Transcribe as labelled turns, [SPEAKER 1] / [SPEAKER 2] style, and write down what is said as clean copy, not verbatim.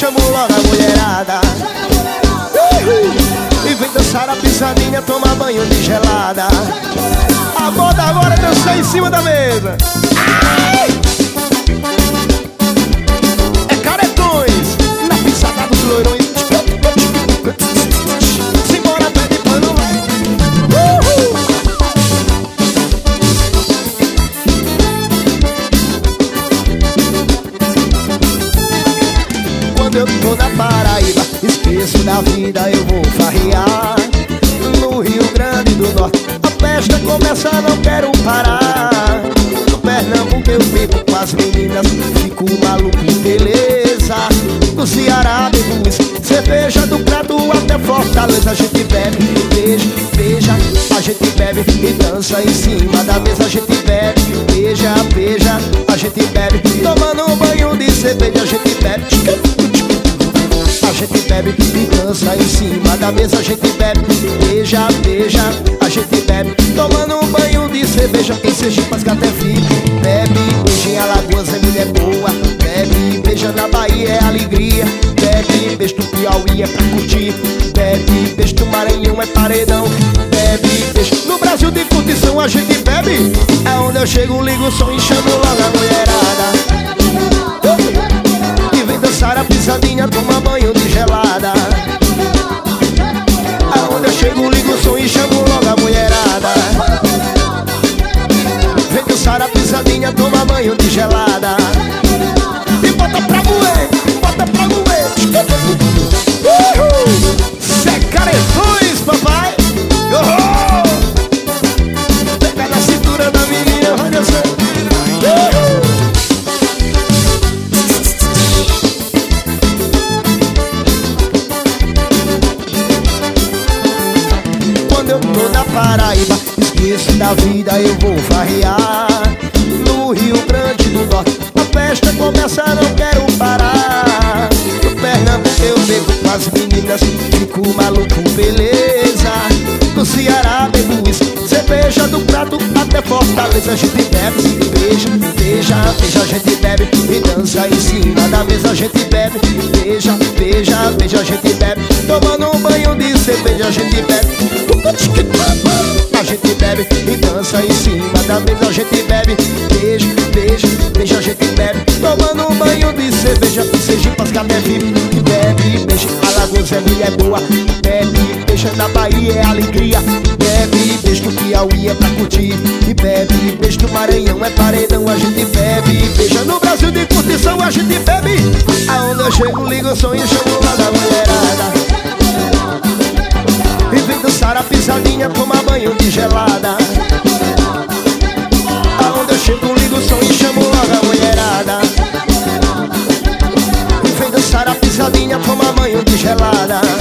[SPEAKER 1] chamo logo a mulherada. E vem dançar a pisadinha, tomar banho de gelada. A moda agora é dançar em cima da mesa. É caretões na pisada dos loirões. Simbora, pé de pano, vai. Quando eu tô na Paraíba, esqueço da vida, eu vou farrear. No Rio Grande do Norte, a festa começa, não quero parar. No Pernambuco eu fico com as meninas, fico maluco, beleza. No Ceará bebo cerveja do Prato até Fortaleza. A gente bebe, beija, beija, a gente bebe e dança em cima da mesa. A gente bebe, beija, beija, a gente bebe, tomando um banho de cerveja. A gente bebe, a gente bebe e dança em cima da mesa. A gente bebe, beija, beija, a gente bebe, tomando um banho de cerveja. Em Sergipe, até fica, bebe, beija em Alagoas é mulher boa. Bebe, beija na Bahia é alegria. Bebe, beijo do Piauí é pra curtir. Bebe, beijo do Maranhão é paredão. Bebe, beijo no Brasil de curtição a gente bebe. É onde eu chego, ligo o som e chamo logo a mulherada. E vem dançar a pisadinha, toma banho de gelada. Aonde eu chego, ligo o som e chamo logo a mulherada. Vem dançar a pisadinha, toma banho de gelada. E bota pra moer, bota pra moer. Cê é caretões, papai. Pega na cintura da menina, vai dançar. Quando eu tô na Paraíba, esqueço da vida, eu vou farrear. No Rio Grande do Norte, a festa começa, não quero parar. No Pernambuco eu bebo com as meninas, fico maluco, beleza. No Ceará bebo cerveja do Prato até Fortaleza. A gente bebe, beija, beija, beija, a gente bebe e dança em cima da mesa. A gente bebe, beija, beija, beija, a gente bebe, tomando um banho de cerveja. A gente bebe, a gente bebe e dança em cima da mesa. A gente bebe, beija, beija, beija, a gente bebe, tomando um banho de cerveja. E Sergipe, até vive, bebe, beija, Alagoas é mulher boa. Bebe, beija na Bahia é alegria. Bebe, beijo do Piauí é pra curtir. E bebe, beijo do Maranhão é paredão. A gente bebe, beija no Brasil de curtição. A gente bebe, aonde eu chego, ligo o som e chamo lá da mulherada. E vem dançar a pisadinha, tomar banho de gelada. Aonde eu chego, ligo o som e chamo logo a mulherada. E vem dançar a pisadinha, tomar banho de gelada.